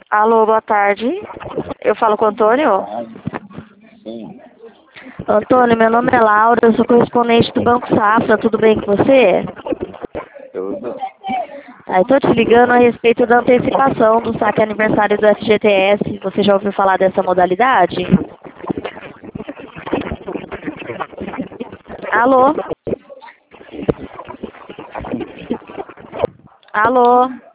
Alô, boa tarde. Eu falo com o Antônio? Sim, Antônio, meu nome é Laura, eu sou correspondente do Banco Safra, tudo bem com você? tudo. Estou te ligando a respeito da antecipação do saque aniversário do FGTS. Você já ouviu falar dessa modalidade? Alô? Alô?